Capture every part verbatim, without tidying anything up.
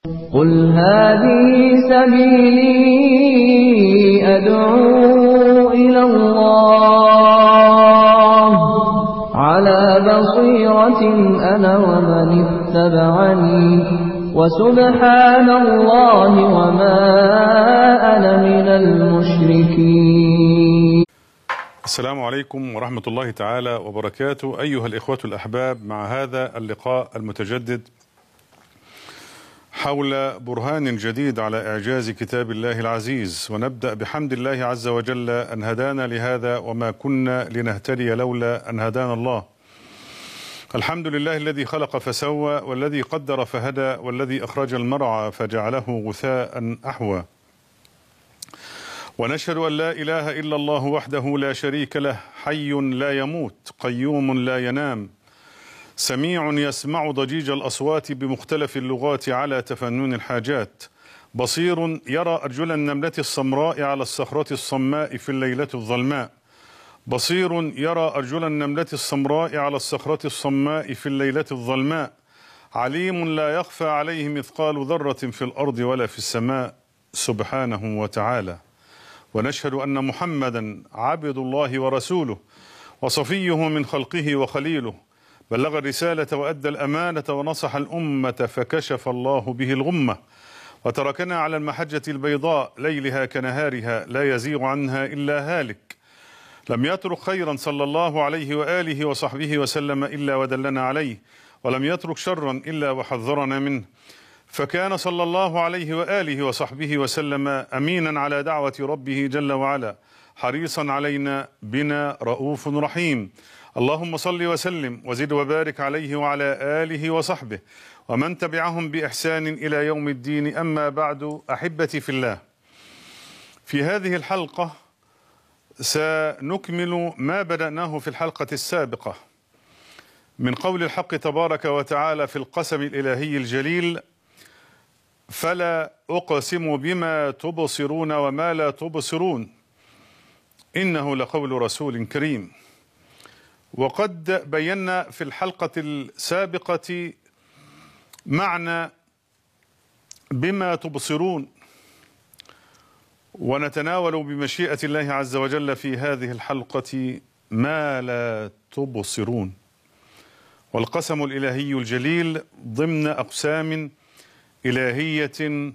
قل هذه سبيلي أدعو إلى الله على بصيرة أنا ومن اتبعني وسبحان الله وما أنا من المشركين. السلام عليكم ورحمة الله تعالى وبركاته أيها الإخوة الأحباب، مع هذا اللقاء المتجدد حول برهان جديد على إعجاز كتاب الله العزيز، ونبدأ بحمد الله عز وجل أن هدانا لهذا وما كنا لنهتدي لولا أن هدانا الله. الحمد لله الذي خلق فسوى، والذي قدر فهدى، والذي أخرج المرعى فجعله غثاء أحوى. ونشهد أن لا إله إلا الله وحده لا شريك له، حي لا يموت، قيوم لا ينام، سميع يسمع ضجيج الأصوات بمختلف اللغات على تفنن الحاجات، بصير يرى أرجل النملة السمراء على الصخرة الصماء في الليلة الظلماء، بصير يرى أرجل النملة السمراء على الصخرة الصماء في الليلة الظلماء، عليم لا يخفى عليه مثقال ذرة في الأرض ولا في السماء سبحانه وتعالى. ونشهد أن محمدا عبد الله ورسوله وصفيه من خلقه وخليله، بلغ الرسالة وأدى الأمانة ونصح الأمة فكشف الله به الغمة، وتركنا على المحجة البيضاء ليلها كنهارها لا يزيغ عنها إلا هالك. لم يترك خيرا صلى الله عليه وآله وصحبه وسلم إلا ودلنا عليه، ولم يترك شرا إلا وحذرنا منه، فكان صلى الله عليه وآله وصحبه وسلم أمينا على دعوة ربه جل وعلا، حريصا علينا بنا رؤوف رحيم. اللهم صل وسلم وزد وبارك عليه وعلى آله وصحبه ومن تبعهم بإحسان إلى يوم الدين. أما بعد، أحبتي في الله، في هذه الحلقة سنكمل ما بدأناه في الحلقة السابقة من قول الحق تبارك وتعالى في القسم الإلهي الجليل: فلا أقسم بما تبصرون وما لا تبصرون إنه لقول رسول كريم. وقد بينا في الحلقة السابقة معنى بما تبصرون، ونتناول بمشيئة الله عز وجل في هذه الحلقة ما لا تبصرون. والقسم الإلهي الجليل ضمن أقسام إلهية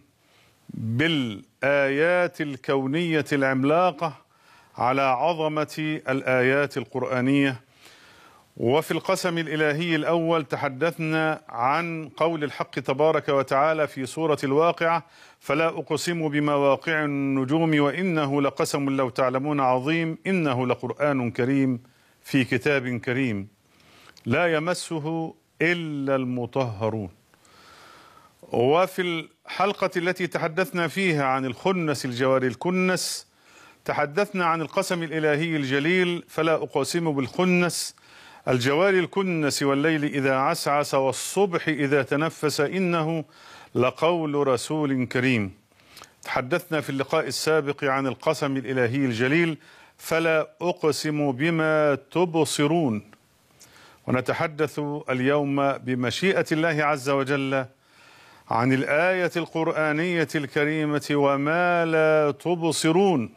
بالآيات الكونية العملاقة على عظمة الآيات القرآنية. وفي القسم الإلهي الأول تحدثنا عن قول الحق تبارك وتعالى في سورة الواقعة: فلا أقسم بمواقع النجوم وإنه لقسم لو تعلمون عظيم إنه لقرآن كريم في كتاب كريم لا يمسه إلا المطهرون. وفي الحلقة التي تحدثنا فيها عن الخنس الجوار الكنس تحدثنا عن القسم الإلهي الجليل: فلا أقسم بالخنس الجوار الكنس والليل إذا عسعس والصبح إذا تنفس إنه لقول رسول كريم. تحدثنا في اللقاء السابق عن القسم الإلهي الجليل: فلا أقسم بما تبصرون. ونتحدث اليوم بمشيئة الله عز وجل عن الآية القرآنية الكريمة: وما لا تبصرون.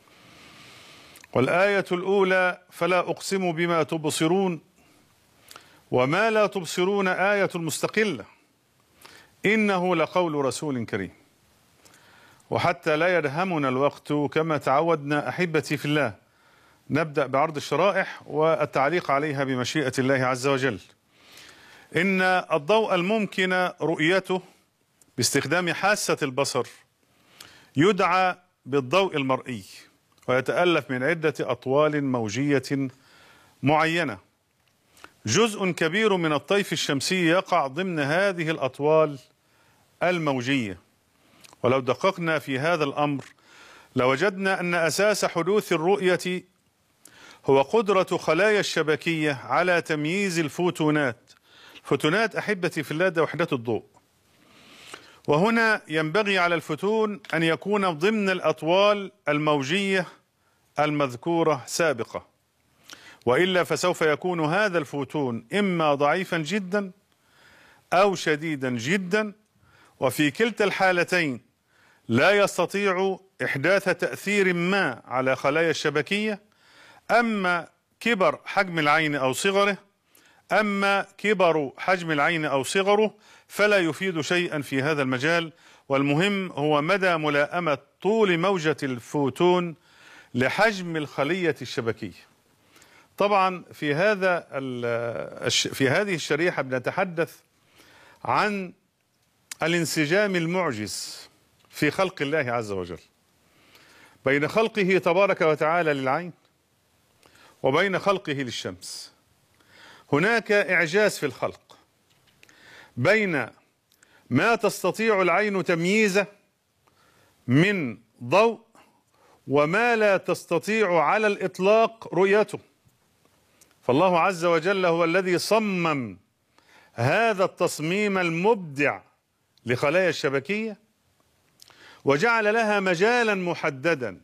والآية الأولى فلا أقسم بما تبصرون، وما لا تبصرون آية مستقلة، إنه لقول رسول كريم. وحتى لا يدهمنا الوقت كما تعودنا أحبتي في الله، نبدأ بعرض الشرائح والتعليق عليها بمشيئة الله عز وجل. إن الضوء الممكن رؤيته باستخدام حاسة البصر يدعى بالضوء المرئي، ويتألف من عدة أطوال موجية معينة. جزء كبير من الطيف الشمسي يقع ضمن هذه الأطوال الموجية. ولو دققنا في هذا الأمر لوجدنا أن أساس حدوث الرؤية هو قدرة خلايا الشبكية على تمييز الفوتونات. الفوتونات أحبتي في الله ده وحدات الضوء، وهنا ينبغي على الفوتون أن يكون ضمن الأطوال الموجية المذكورة سابقة، وإلا فسوف يكون هذا الفوتون إما ضعيفا جدا أو شديدا جدا، وفي كلتا الحالتين لا يستطيع إحداث تأثير ما على خلايا الشبكية، أما كبر حجم العين أو صغره أما كبر حجم العين أو صغره فلا يفيد شيئا في هذا المجال. والمهم هو مدى ملائمة طول موجة الفوتون لحجم الخلية الشبكية. طبعا في هذا في هذه الشريحة بنتحدث عن الانسجام المعجز في خلق الله عز وجل بين خلقه تبارك وتعالى للعين وبين خلقه للشمس. هناك إعجاز في الخلق بين ما تستطيع العين تمييزه من ضوء وما لا تستطيع على الإطلاق رؤيته. فالله عز وجل هو الذي صمم هذا التصميم المبدع لخلايا الشبكية وجعل لها مجالا محددا،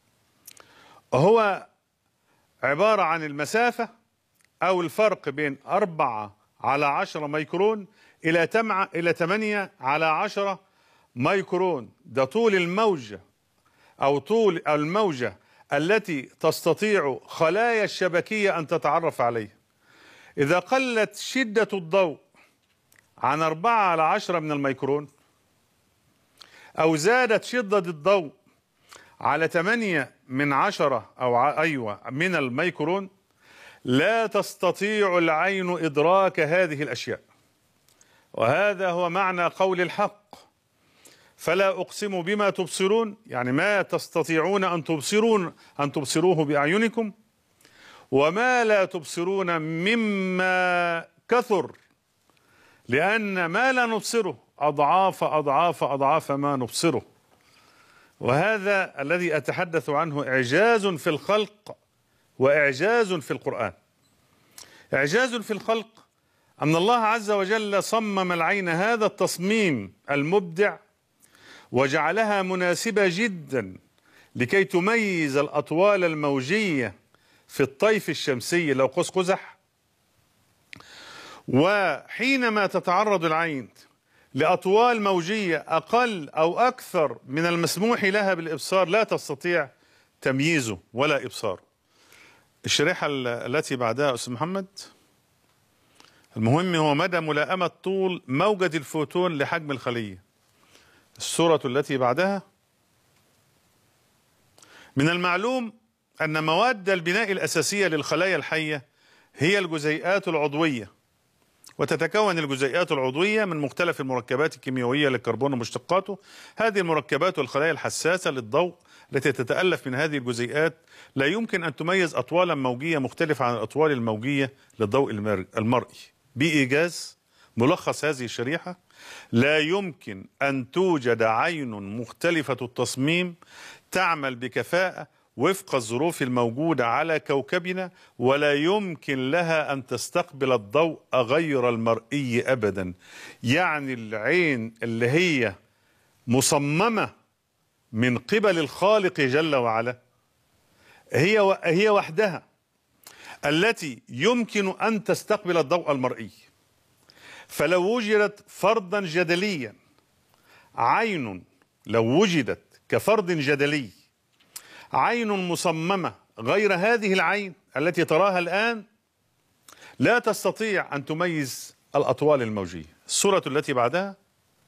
هو عبارة عن المسافة أو الفرق بين أربعة على عشرة ميكرون إلى تمع إلى ثمانية على عشرة ميكرون. ده طول الموجة أو طول الموجة التي تستطيع خلايا الشبكية أن تتعرف عليه. إذا قلت شدة الضوء عن أربعة على عشرة من الميكرون أو زادت شدة الضوء على ثمانية من عشرة أو ع... أيوة من الميكرون لا تستطيع العين إدراك هذه الأشياء. وهذا هو معنى قول الحق: فلا أقسم بما تبصرون، يعني ما تستطيعون أن تبصرون أن تبصروه بأعينكم، وما لا تبصرون مما كثر، لأن ما لا نبصره أضعاف أضعاف أضعاف ما نبصره. وهذا الذي أتحدث عنه إعجاز في الخلق وإعجاز في القرآن. إعجاز في الخلق أن الله عز وجل صمم العين هذا التصميم المبدع وجعلها مناسبة جدا لكي تميز الأطوال الموجية في الطيف الشمسي لو قوس قزح. وحينما تتعرض العين لأطوال موجية أقل أو أكثر من المسموح لها بالإبصار لا تستطيع تمييزه ولا إبصاره. الشريحة التي بعدها أستاذ محمد، المهم هو مدى ملائمة طول موجة الفوتون لحجم الخلية. الصورة التي بعدها: من المعلوم أن مواد البناء الأساسية للخلايا الحية هي الجزيئات العضوية، وتتكون الجزيئات العضوية من مختلف المركبات الكيميائية للكربون ومشتقاته. هذه المركبات والخلايا الحساسة للضوء التي تتألف من هذه الجزيئات لا يمكن أن تميز أطوالا موجية مختلفة عن الأطوال الموجية للضوء المرئي. بإيجاز ملخص هذه الشريحة: لا يمكن أن توجد عين مختلفة التصميم تعمل بكفاءة وفق الظروف الموجودة على كوكبنا، ولا يمكن لها أن تستقبل الضوء غير المرئي أبدا. يعني العين اللي هي مصممة من قبل الخالق جل وعلا هي هي وحدها التي يمكن أن تستقبل الضوء المرئي. فلو وجدت فرضا جدليا عين لو وجدت كفرض جدلي عين مصممة غير هذه العين التي تراها الآن لا تستطيع أن تميز الأطوال الموجية. الصورة التي بعدها: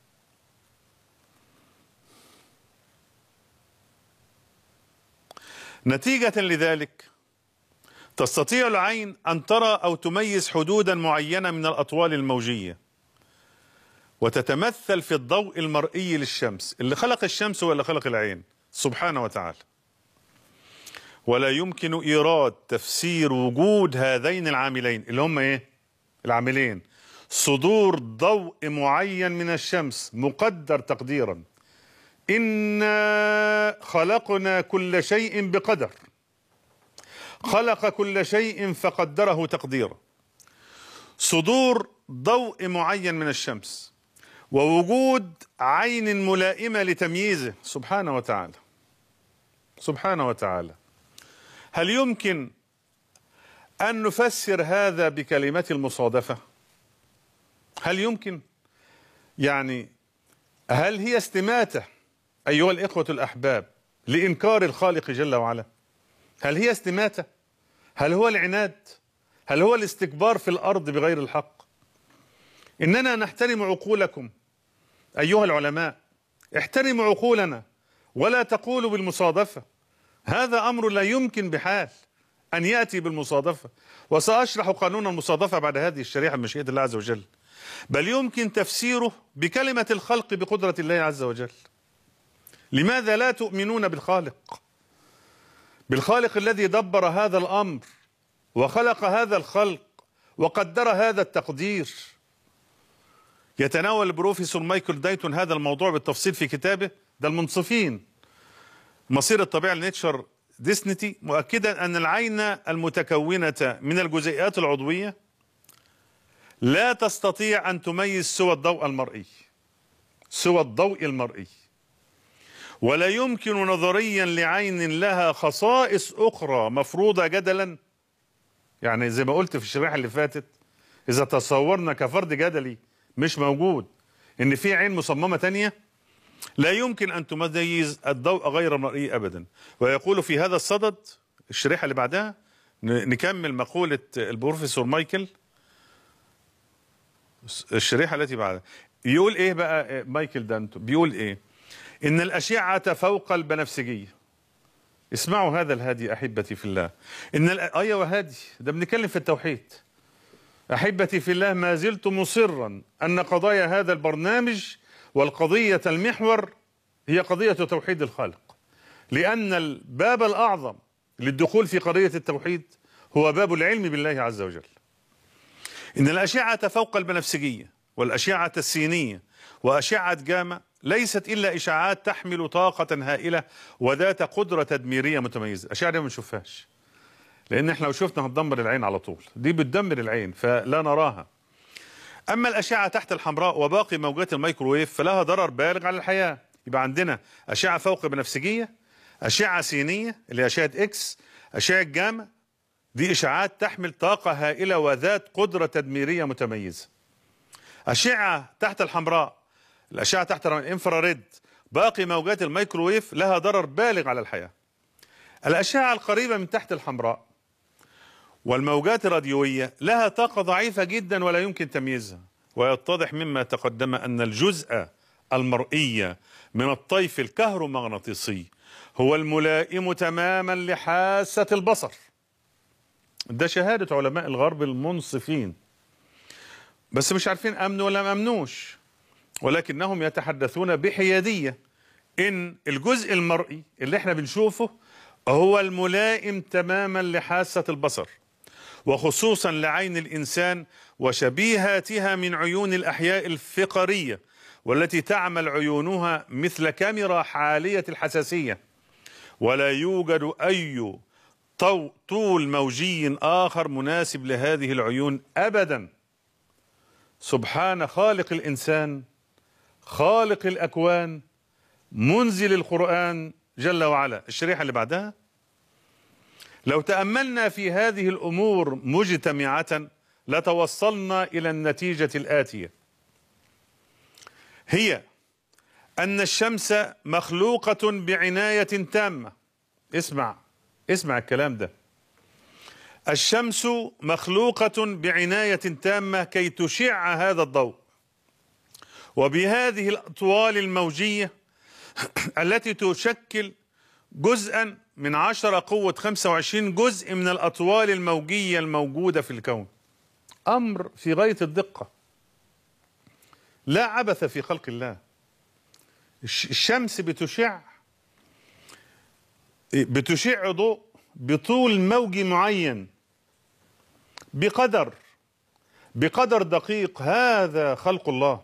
نتيجة لذلك تستطيع العين أن ترى أو تميز حدودا معينة من الأطوال الموجية، وتتمثل في الضوء المرئي للشمس. اللي خلق الشمس هو اللي خلق العين سبحانه وتعالى. ولا يمكن إيراد تفسير وجود هذين العاملين اللي هم إيه؟ العاملين صدور ضوء معين من الشمس مقدر تقديرا. إنا خلقنا كل شيء بقدر، خلق كل شيء فقدره تقديرا. صدور ضوء معين من الشمس ووجود عين ملائمة لتمييزه سبحانه وتعالى سبحانه وتعالى. هل يمكن أن نفسر هذا بكلمة المصادفة؟ هل يمكن؟ يعني هل هي استماتة أيها الإخوة الأحباب لإنكار الخالق جل وعلا؟ هل هي استماتة؟ هل هو العناد؟ هل هو الاستكبار في الأرض بغير الحق؟ إننا نحترم عقولكم أيها العلماء، احترموا عقولنا ولا تقولوا بالمصادفة. هذا أمر لا يمكن بحال أن يأتي بالمصادفة، وسأشرح قانون المصادفة بعد هذه الشريحة بمشيئة الله عز وجل. بل يمكن تفسيره بكلمة الخلق بقدرة الله عز وجل. لماذا لا تؤمنون بالخالق؟ بالخالق الذي دبر هذا الأمر وخلق هذا الخلق وقدر هذا التقدير. يتناول البروفيسور مايكل دايتون هذا الموضوع بالتفصيل في كتابه ده المنصفين، مصير الطبيعة لنيتشر ديسنتي، مؤكدا أن العين المتكونة من الجزيئات العضوية لا تستطيع أن تميز سوى الضوء المرئي سوى الضوء المرئي ولا يمكن نظريا لعين لها خصائص أخرى مفروضة جدلا. يعني زي ما قلت في الشريحة اللي فاتت، إذا تصورنا كفرد جدلي مش موجود إن في عين مصممة تانية، لا يمكن أن تميز الضوء غير المرئي أبدا. ويقول في هذا الصدد الشريحة اللي بعدها، نكمل مقولة البروفيسور مايكل، الشريحة التي بعدها يقول إيه بقى مايكل دانتون؟ بيقول إيه؟ إن الأشعة فوق البنفسجية. اسمعوا هذا الهادي أحبتي في الله. إن أيوة هادي، ده بنتكلم في التوحيد. أحبتي في الله، ما زلت مصرا أن قضايا هذا البرنامج والقضية المحور هي قضية توحيد الخالق، لأن الباب الأعظم للدخول في قضية التوحيد هو باب العلم بالله عز وجل. إن الأشعة فوق البنفسجية والأشعة السينية وأشعة جاما ليست إلا إشعاعات تحمل طاقة هائلة وذات قدرة تدميرية متميزة. الأشعة دي ما بنشوفهاش، لأن احنا لو شفنا هتدمر العين على طول، دي بتدمر العين فلا نراها. أما الأشعة تحت الحمراء وباقي موجات الميكروويف فلها ضرر بالغ على الحياة. يبقى عندنا أشعة فوق بنفسجية، أشعة سينية اللي هي أشعة إكس، أشعة جاما، دي إشعاعات تحمل طاقة هائلة وذات قدرة تدميرية متميزة. أشعة تحت الحمراء، الأشعة تحت الانفراريد، باقي موجات الميكروويف لها ضرر بالغ على الحياة. الأشعة القريبة من تحت الحمراء والموجات الراديوية لها طاقة ضعيفة جدا ولا يمكن تمييزها. ويتضح مما تقدم أن الجزء المرئي من الطيف الكهرومغناطيسي هو الملائم تماما لحاسة البصر. ده شهادة علماء الغرب المنصفين، بس مش عارفين أمنوا ولا ما أمنوش، ولكنهم يتحدثون بحيادية إن الجزء المرئي اللي احنا بنشوفه هو الملائم تماما لحاسة البصر، وخصوصا لعين الإنسان وشبيهاتها من عيون الأحياء الفقرية، والتي تعمل عيونها مثل كاميرا حالية الحساسية، ولا يوجد أي طول موجي آخر مناسب لهذه العيون أبدا. سبحان خالق الإنسان، خالق الأكوان، منزل القرآن جل وعلا. الشريحة اللي بعدها، لو تأملنا في هذه الأمور مجتمعة لتوصلنا إلى النتيجة الآتية، هي أن الشمس مخلوقة بعناية تامة. اسمع اسمع الكلام ده. الشمس مخلوقة بعناية تامة كي تشع هذا الضوء، وبهذه الأطوال الموجية التي تشكل جزءا من عشرة قوة خمسة وعشرين جزء من الأطوال الموجية الموجودة في الكون. أمر في غاية الدقة، لا عبث في خلق الله. الشمس بتشع بتشع ضوء بطول موجي معين بقدر بقدر دقيق. هذا خلق الله،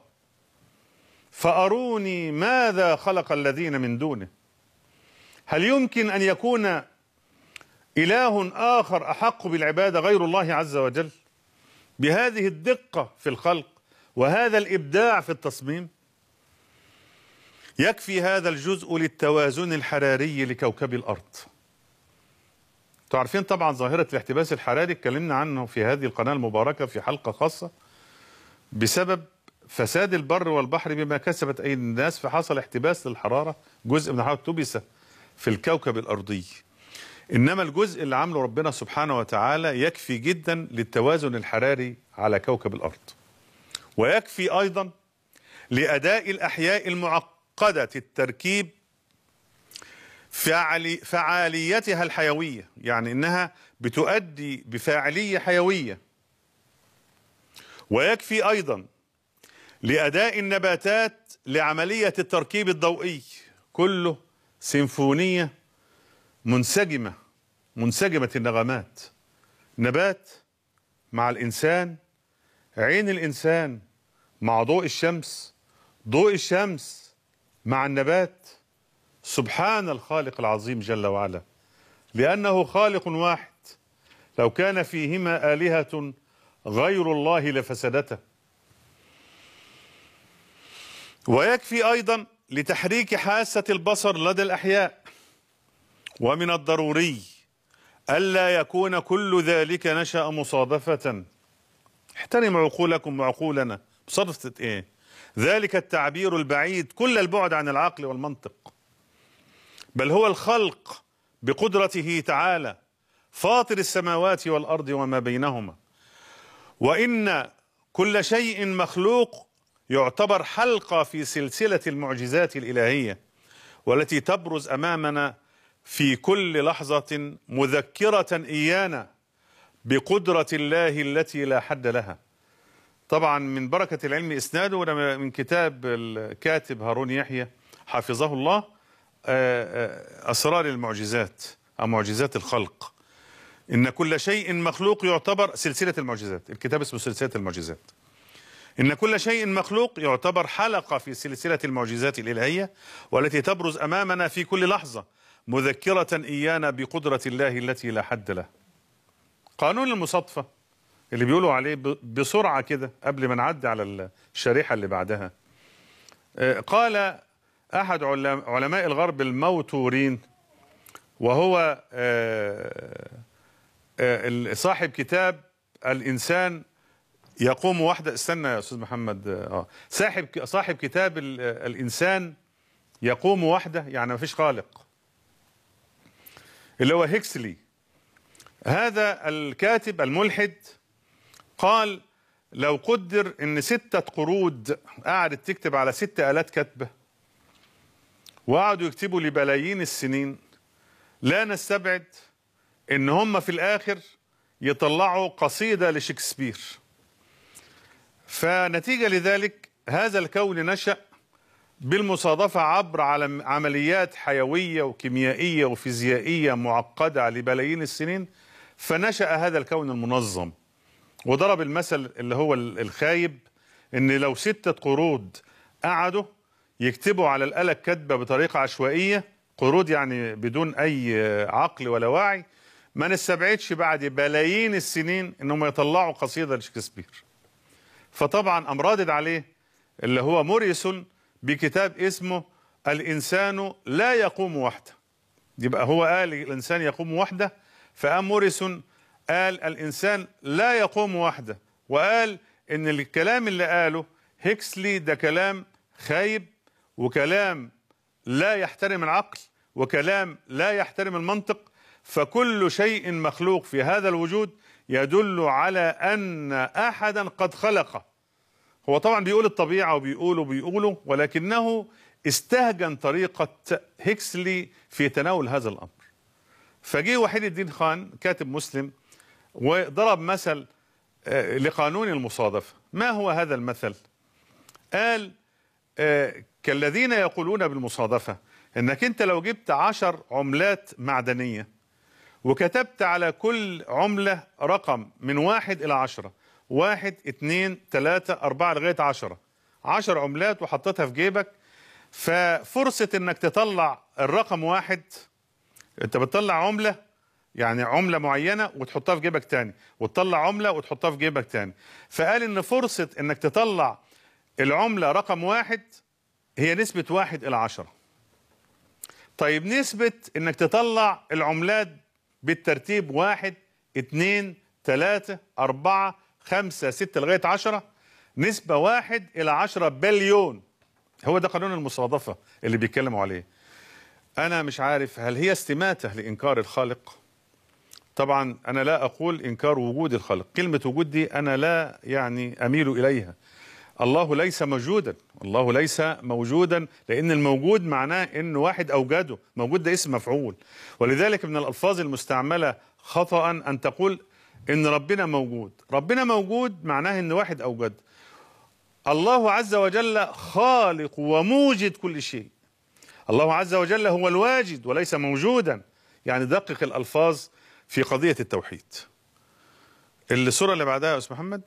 فأروني ماذا خلق الذين من دونه. هل يمكن أن يكون إله آخر أحق بالعبادة غير الله عز وجل بهذه الدقة في الخلق وهذا الإبداع في التصميم؟ يكفي هذا الجزء للتوازن الحراري لكوكب الأرض. تعرفين طبعا ظاهرة الاحتباس الحراري اتكلمنا عنه في هذه القناة المباركة في حلقة خاصة بسبب فساد البر والبحر بما كسبت أيدي الناس، فحصل احتباس للحرارة، جزء من الحرارة احتبس في الكوكب الأرضي. إنما الجزء اللي عمله ربنا سبحانه وتعالى يكفي جدا للتوازن الحراري على كوكب الأرض، ويكفي أيضا لأداء الأحياء المعقدة التركيب فعالي فعاليتها الحيوية، يعني إنها بتؤدي بفاعلية حيوية. ويكفي أيضا لأداء النباتات لعملية التركيب الضوئي، كله سيمفونية منسجمة منسجمة النغمات، نبات مع الإنسان، عين الإنسان مع ضوء الشمس، ضوء الشمس مع النبات. سبحان الخالق العظيم جل وعلا، لأنه خالق واحد، لو كان فيهما آلهة غير الله لفسدتا. ويكفي أيضا لتحريك حاسة البصر لدى الأحياء. ومن الضروري ألا يكون كل ذلك نشأ مصادفة. احترموا عقولكم وعقولنا. مصادفة ايه؟ ذلك التعبير البعيد كل البعد عن العقل والمنطق، بل هو الخلق بقدرته تعالى، فاطر السماوات والأرض وما بينهما. وإن كل شيء مخلوق يعتبر حلقة في سلسلة المعجزات الإلهية، والتي تبرز أمامنا في كل لحظة مذكرة إيانا بقدرة الله التي لا حد لها. طبعا من بركة العلم إسناده من كتاب الكاتب هارون يحيى حفظه الله، أسرار المعجزات أو معجزات الخلق. إن كل شيء مخلوق يعتبر سلسلة المعجزات، الكتاب اسمه سلسلة المعجزات. إن كل شيء مخلوق يعتبر حلقة في سلسلة المعجزات الإلهية، والتي تبرز أمامنا في كل لحظة مذكرة إيانا بقدرة الله التي لا حد له. قانون المصادفة اللي بيقولوا عليه بسرعة كده قبل ما نعدي على الشريحة اللي بعدها، قال أحد علماء الغرب الموتورين، وهو صاحب كتاب الإنسان يقوم وحده. استنى يا أستاذ محمد. آه صاحب صاحب كتاب الإنسان يقوم وحده، يعني ما فيش خالق، اللي هو هيكسلي. هذا الكاتب الملحد قال لو قدر ان ستة قرود قعدت تكتب على ست آلات كتبة وقعدوا يكتبوا لبلايين السنين، لا نستبعد ان هم في الاخر يطلعوا قصيدة لشكسبير. فنتيجة لذلك هذا الكون نشأ بالمصادفة عبر عمليات حيوية وكيميائية وفيزيائية معقدة لبلايين السنين، فنشأ هذا الكون المنظم. وضرب المثل اللي هو الخايب، ان لو ستة قرود قعدوا يكتبوا على الآلة الكاتبة بطريقة عشوائية، قرود يعني بدون اي عقل ولا وعي، ما نستبعدش بعد بلايين السنين انهم يطلعوا قصيدة لشكسبير. فطبعا امرادد عليه اللي هو موريسون بكتاب اسمه الإنسان لا يقوم وحده. يبقى هو قال الإنسان يقوم وحده، فقام موريسون قال الإنسان لا يقوم وحده، وقال إن الكلام اللي قاله هيكسلي ده كلام خايب، وكلام لا يحترم العقل، وكلام لا يحترم المنطق. فكل شيء مخلوق في هذا الوجود يدل على أن أحدا قد خلقه. هو طبعا بيقول الطبيعة وبيقوله بيقوله ولكنه استهجن طريقة هيكسلي في تناول هذا الأمر. فجي وحيد الدين خان كاتب مسلم وضرب مثل لقانون المصادفة. ما هو هذا المثل؟ قال كالذين يقولون بالمصادفة انك انت لو جبت عشر عملات معدنية وكتبت على كل عملة رقم من واحد الى عشرة، واحد اتنين تلاتة اربعة لغاية عشرة، عشر عملات وحطيتها في جيبك، ففرصة انك تطلع الرقم واحد، انت بتطلع عملة يعني عملة معينة وتحطها في جيبك تاني، وتطلع عملة وتحطها في جيبك تاني، فقال ان فرصة انك تطلع العملة رقم واحد هي نسبة واحد الى عشرة. طيب نسبة انك تطلع العملات بالترتيب واحد اتنين تلاتة اربعة خمسة ستة لغاية عشرة، نسبة واحد إلى عشرة بليون. هو ده قانون المصادفة اللي بيتكلموا عليه. أنا مش عارف هل هي استماتة لإنكار الخالق؟ طبعا أنا لا أقول إنكار وجود الخالق، كلمة وجود دي أنا لا يعني أميل إليها. الله ليس موجودا، الله ليس موجودا، لأن الموجود معناه إن واحد أوجده، موجود ده اسم مفعول. ولذلك من الألفاظ المستعملة خطأ أن تقول إن ربنا موجود. ربنا موجود معناه إن واحد أوجد. الله عز وجل خالق وموجد كل شيء. الله عز وجل هو الواجد وليس موجودا. يعني دقق الألفاظ في قضية التوحيد. السورة اللي بعدها يا أستاذ محمد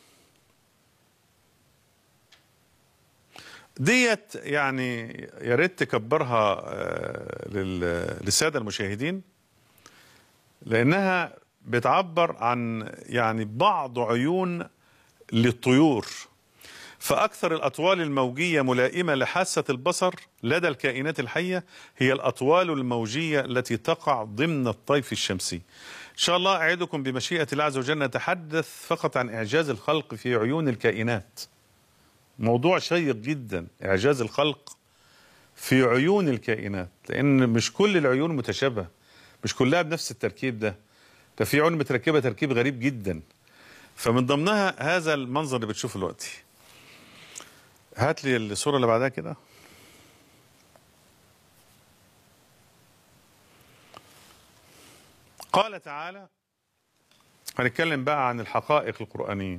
ديت يعني يا ريت تكبرها للسادة المشاهدين، لأنها بتعبر عن يعني بعض عيون للطيور. فأكثر الأطوال الموجية ملائمة لحاسة البصر لدى الكائنات الحية هي الأطوال الموجية التي تقع ضمن الطيف الشمسي. إن شاء الله أعدكم بمشيئة الله عز وجل نتحدث فقط عن إعجاز الخلق في عيون الكائنات. موضوع شيق جدا، إعجاز الخلق في عيون الكائنات، لأن مش كل العيون متشابهة، مش كلها بنفس التركيب ده. ده في عيون متركبة تركيب غريب جدا، فمن ضمنها هذا المنظر اللي بتشوفه دلوقتي. هات لي الصورة اللي بعدها كده. قال تعالى، هنتكلم بقى عن الحقائق القرآنية.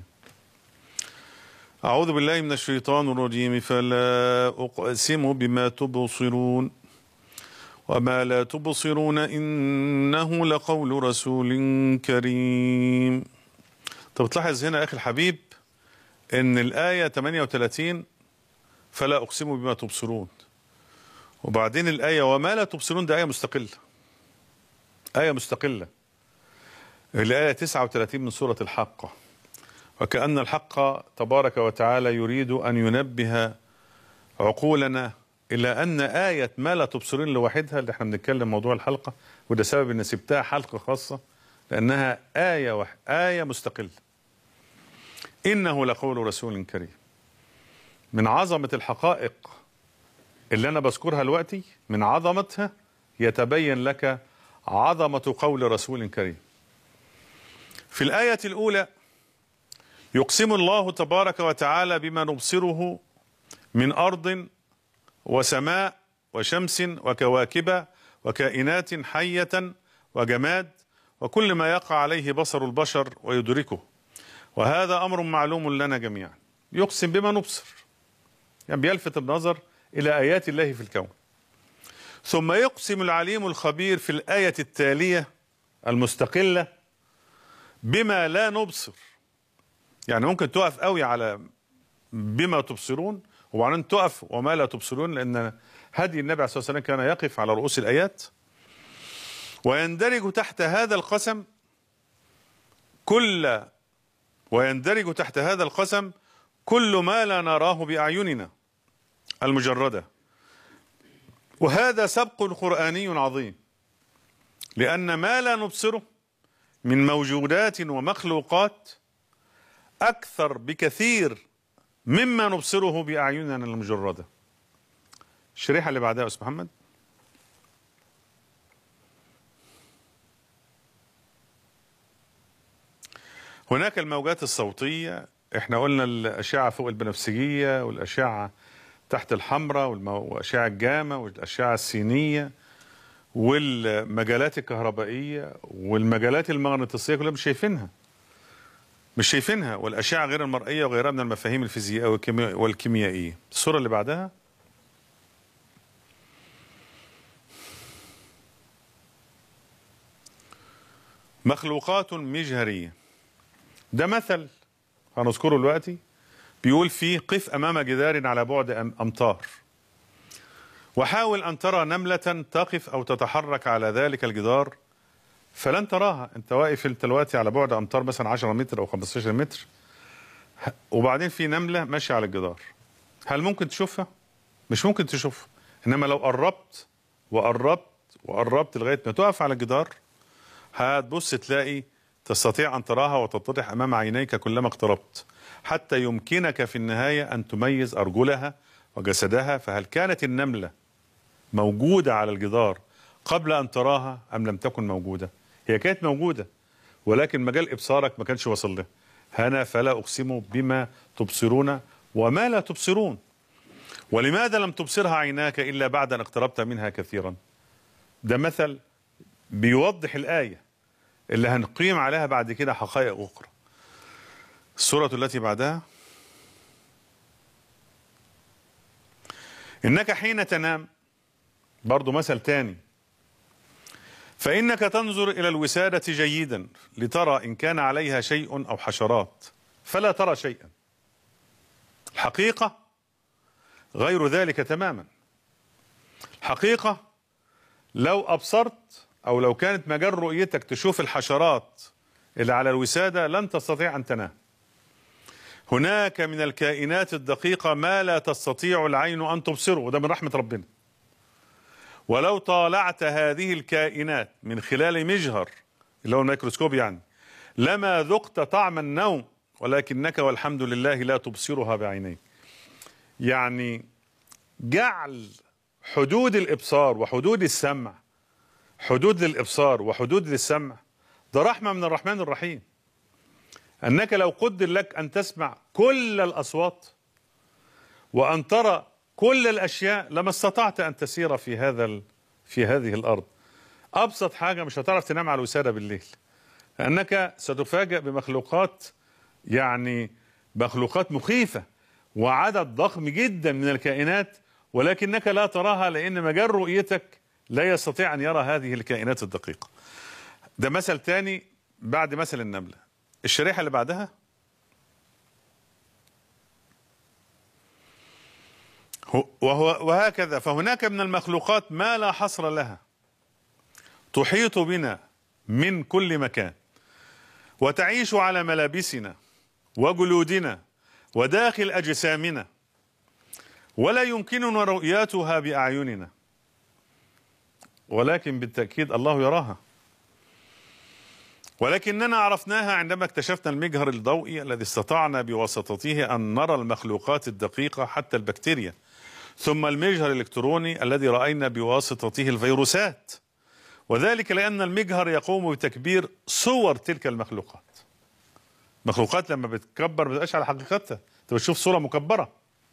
أعوذ بالله من الشيطان الرجيم. فلا أقسم بما تبصرون وما لا تبصرون إنه لقول رسول كريم. طب تلاحظ هنا أخي الحبيب إن الآية ثمانية وثلاثين فلا أقسم بما تبصرون، وبعدين الآية وما لا تبصرون ده آية مستقلة، آية مستقلة. الآية تسعة وثلاثين من سورة الحاقة. وكأن الحق تبارك وتعالى يريد أن ينبه عقولنا إلى أن آية ما لا تبصرون لوحدها اللي احنا بنتكلم موضوع الحلقة، وده سبب أن سبتها حلقة خاصة، لأنها آية واحدة، آية مستقلة. إنه لقول رسول كريم. من عظمة الحقائق اللي أنا بذكرها دلوقتي، من عظمتها يتبين لك عظمة قول رسول كريم. في الآية الأولى يقسم الله تبارك وتعالى بما نبصره من أرض وسماء وشمس وكواكب وكائنات حية وجماد وكل ما يقع عليه بصر البشر ويدركه، وهذا أمر معلوم لنا جميعا. يقسم بما نبصر، يعني بيلفت النظر إلى آيات الله في الكون. ثم يقسم العليم الخبير في الآية التالية المستقلة بما لا نبصر. يعني ممكن تقف قوي على بما تبصرون وبعدين تقف وما لا تبصرون، لأن هدي النبي عليه الصلاة والسلام كان يقف على رؤوس الآيات. ويندرج تحت هذا القسم كل ويندرج تحت هذا القسم كل ما لا نراه بأعيننا المجردة. وهذا سبق قرآني عظيم، لأن ما لا نبصره من موجودات ومخلوقات أكثر بكثير مما نبصره بأعيننا المجردة. الشريحة اللي بعدها يا أستاذ محمد. هناك الموجات الصوتية، احنا قلنا الأشعة فوق البنفسجية والأشعة تحت الحمراء والأشعة الجامة والأشعة السينية والمجالات الكهربائية والمجالات المغناطيسية، كلها مش شايفينها مش شايفينها والأشعة غير المرئية وغيرها من المفاهيم الفيزيائية والكيميائية. الصورة اللي بعدها. مخلوقات مجهرية، ده مثل هنذكره دلوقتي. بيقول فيه قف أمام جدار على بعد أمتار وحاول أن ترى نملة تقف أو تتحرك على ذلك الجدار فلن تراها. أنت واقف أنت دلوقتي على بعد أمتار مثلا عشرة متر أو خمستاشر متر، وبعدين في نملة ماشية على الجدار، هل ممكن تشوفها؟ مش ممكن تشوفها. إنما لو قربت وقربت وقربت لغاية ما تقف على الجدار هتبص تلاقي تستطيع أن تراها وتتضح أمام عينيك كلما اقتربت، حتى يمكنك في النهاية أن تميز أرجلها وجسدها. فهل كانت النملة موجودة على الجدار قبل أن تراها أم لم تكن موجودة؟ هي كانت موجودة، ولكن مجال إبصارك ما كانش وصل له. هنا فلا أقسم بما تبصرون وما لا تبصرون. ولماذا لم تبصرها عيناك إلا بعد أن اقتربت منها كثيرا؟ ده مثل بيوضح الآية اللي هنقيم عليها بعد كده حقائق أخرى. السورة التي بعدها: إنك حين تنام، برضو مثل تاني، فإنك تنظر إلى الوسادة جيدا لترى إن كان عليها شيء أو حشرات، فلا ترى شيئا. الحقيقة غير ذلك تماما. الحقيقة لو أبصرت أو لو كانت مجال رؤيتك تشوف الحشرات اللي على الوسادة لن تستطيع أن تنام. هناك من الكائنات الدقيقة ما لا تستطيع العين أن تبصره، وده من رحمة ربنا. ولو طالعت هذه الكائنات من خلال مجهر اللي هو الميكروسكوب يعني لما ذقت طعم النوم، ولكنك والحمد لله لا تبصرها بعينيك. يعني جعل حدود الإبصار وحدود السمع، حدود للإبصار وحدود للسمع، ده رحمة من الرحمن الرحيم. أنك لو قدر لك أن تسمع كل الأصوات وأن ترى كل الأشياء لما استطعت أن تسير في هذا ال... في هذه الأرض. أبسط حاجة مش هتعرف تنام على الوسادة بالليل، لأنك ستفاجأ بمخلوقات، يعني مخلوقات مخيفة وعدد ضخم جدا من الكائنات، ولكنك لا تراها لأن مجال رؤيتك لا يستطيع أن يرى هذه الكائنات الدقيقة. ده مثل تاني بعد مثل النملة. الشريحة اللي بعدها: وهو وهكذا فهناك من المخلوقات ما لا حصر لها تحيط بنا من كل مكان، وتعيش على ملابسنا وجلودنا وداخل أجسامنا، ولا يمكننا رؤيتها بأعيننا، ولكن بالتأكيد الله يراها. ولكننا عرفناها عندما اكتشفنا المجهر الضوئي الذي استطعنا بواسطته أن نرى المخلوقات الدقيقة حتى البكتيريا، ثم المجهر الإلكتروني الذي رأينا بواسطته الفيروسات، وذلك لأن المجهر يقوم بتكبير صور تلك المخلوقات. مخلوقات لما بتكبر ما بتبقاش على حقيقتها، انت بتشوف صورة مكبرة.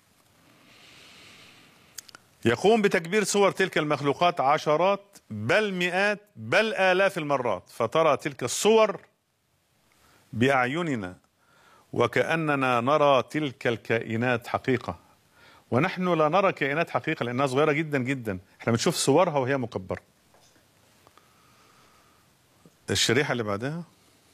يقوم بتكبير صور تلك المخلوقات عشرات بل مئات بل آلاف المرات، فترى تلك الصور بأعيننا وكأننا نرى تلك الكائنات حقيقة، ونحن لا نرى كائنات حقيقة لأنها صغيرة جدا جدا، احنا بنشوف صورها وهي مكبرة. الشريحة اللي بعدها: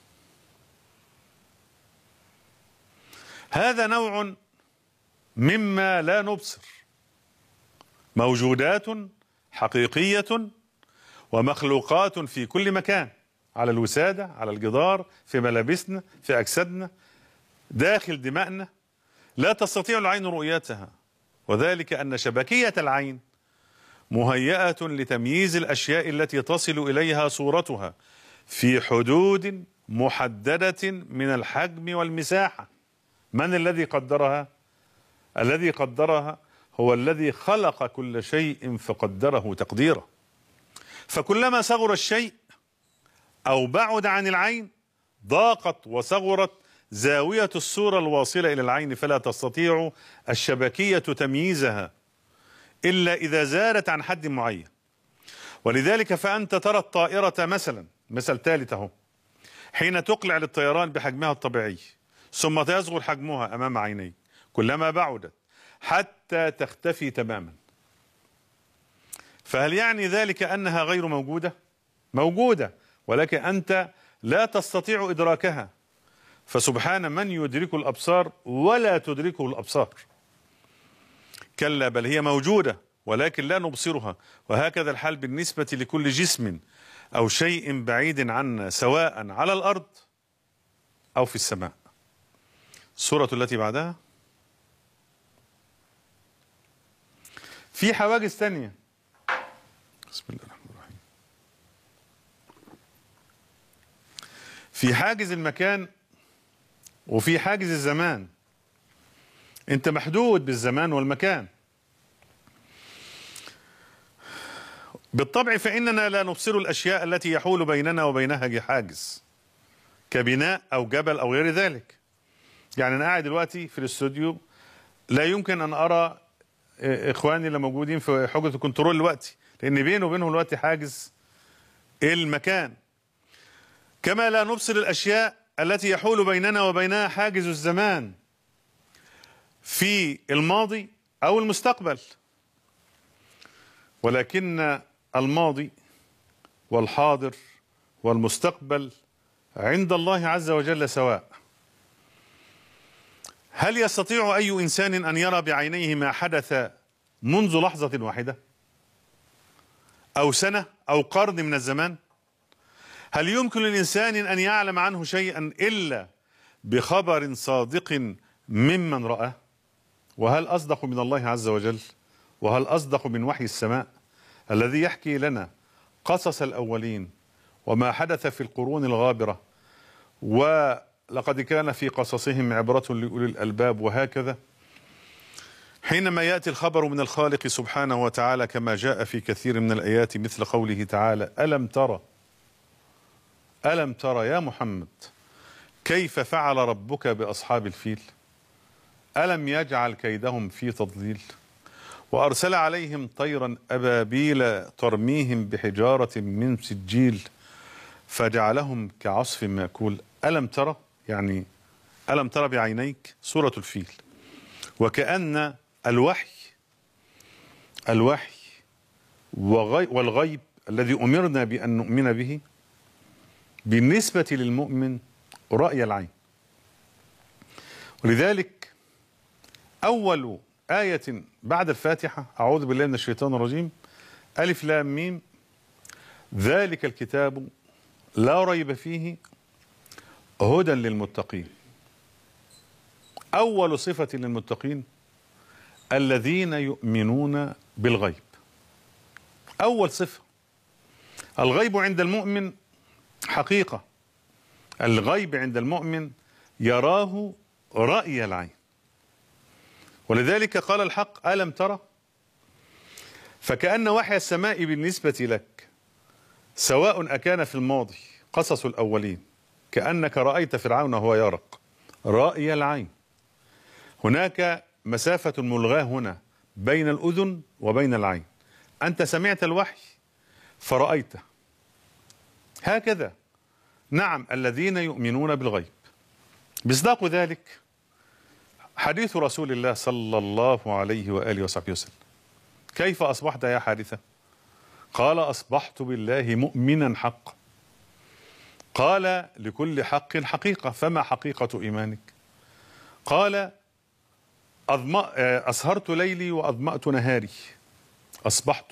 هذا نوع مما لا نبصر، موجودات حقيقية ومخلوقات في كل مكان، على الوسادة، على الجدار، في ملابسنا، في أجسادنا، داخل دماءنا، لا تستطيع العين رؤيتها، وذلك أن شبكية العين مهيئة لتمييز الأشياء التي تصل إليها صورتها في حدود محددة من الحجم والمساحة. من الذي قدرها؟ الذي قدرها هو الذي خلق كل شيء فقدره تقديره. فكلما صغر الشيء أو بعد عن العين ضاقت وصغرت زاوية الصورة الواصلة إلى العين، فلا تستطيع الشبكية تمييزها إلا إذا زادت عن حد معين. ولذلك فأنت ترى الطائرة مثلا، مثل ثالث اهو، حين تقلع للطيران بحجمها الطبيعي ثم يصغر حجمها أمام عينيك كلما بعدت حتى تختفي تماما. فهل يعني ذلك أنها غير موجودة؟ موجودة، ولكن أنت لا تستطيع إدراكها. فسبحان من يدرك الأبصار ولا تدركه الأبصار. كلا بل هي موجودة ولكن لا نبصرها. وهكذا الحال بالنسبة لكل جسم أو شيء بعيد عنا، سواء على الأرض أو في السماء. السورة التي بعدها: في حواجز ثانية. بسم الله الرحمن الرحيم. في حاجز المكان وفي حاجز الزمان. انت محدود بالزمان والمكان. بالطبع فإننا لا نبصر الأشياء التي يحول بيننا وبينها حاجز كبناء أو جبل أو غير ذلك. يعني أنا قاعد دلوقتي في الاستوديو، لا يمكن أن أرى إخواني اللي موجودين في حجرة الكنترول دلوقتي، لأن بينه وبينهم دلوقتي حاجز المكان. كما لا نبصر الأشياء التي يحول بيننا وبينها حاجز الزمان في الماضي أو المستقبل، ولكن الماضي والحاضر والمستقبل عند الله عز وجل سواء. هل يستطيع أي إنسان أن يرى بعينيه ما حدث منذ لحظة واحدة أو سنة أو قرن من الزمان؟ هل يمكن للإنسان أن يعلم عنه شيئا إلا بخبر صادق ممن رآه؟ وهل أصدق من الله عز وجل؟ وهل أصدق من وحي السماء الذي يحكي لنا قصص الأولين وما حدث في القرون الغابرة، ولقد كان في قصصهم عبرة لأولي الألباب وهكذا؟ حينما يأتي الخبر من الخالق سبحانه وتعالى كما جاء في كثير من الآيات مثل قوله تعالى: ألم ترى ألم ترى يا محمد كيف فعل ربك بأصحاب الفيل ألم يجعل كيدهم في تضليل وأرسل عليهم طيرا أبابيل ترميهم بحجارة من سجيل فجعلهم كعصف مأكول. ألم ترى يعني ألم ترى بعينيك سورة الفيل. وكأن الوحي الوحي والغيب الذي أمرنا بأن نؤمن به بالنسبة للمؤمن رأي العين. ولذلك أول آية بعد الفاتحة أعوذ بالله من الشيطان الرجيم ألف لام ميم ذلك الكتاب لا ريب فيه هدى للمتقين. أول صفة للمتقين الذين يؤمنون بالغيب. أول صفة. الغيب عند المؤمن حقيقة، الغيب عند المؤمن يراه رأي العين. ولذلك قال الحق: ألم ترى؟ فكأن وحي السماء بالنسبة لك سواء أكان في الماضي قصص الأولين كأنك رأيت فرعون وهو يرق رأي العين. هناك مسافة ملغاة هنا بين الأذن وبين العين. أنت سمعت الوحي فرأيته. هكذا نعم الذين يؤمنون بالغيب. مصداق ذلك حديث رسول الله صلى الله عليه وآله وصحبه وسلم: كيف أصبحت يا حارثة؟ قال: أصبحت بالله مؤمنا حقا. قال: لكل حق حقيقة، فما حقيقة إيمانك؟ قال: أسهرت ليلي وأظمأت نهاري، أصبحت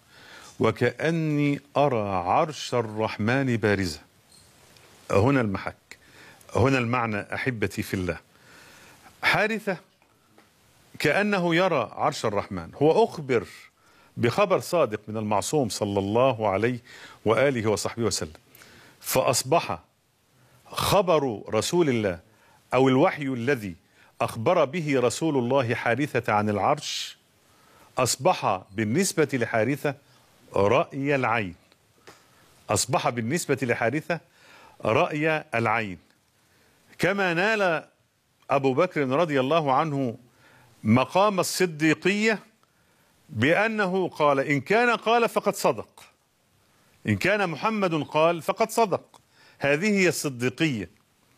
وكأني أرى عرش الرحمن بارزة. هنا المحك، هنا المعنى أحبتي في الله. حارثة كأنه يرى عرش الرحمن، هو أخبر بخبر صادق من المعصوم صلى الله عليه وآله وصحبه وسلم، فأصبح خبر رسول الله أو الوحي الذي أخبر به رسول الله حارثة عن العرش أصبح بالنسبة لحارثة رأي العين. أصبح بالنسبة لحارثة رأي العين. كما نال أبو بكر رضي الله عنه مقام الصديقية بأنه قال: إن كان قال فقد صدق، إن كان محمد قال فقد صدق. هذه هي الصديقية.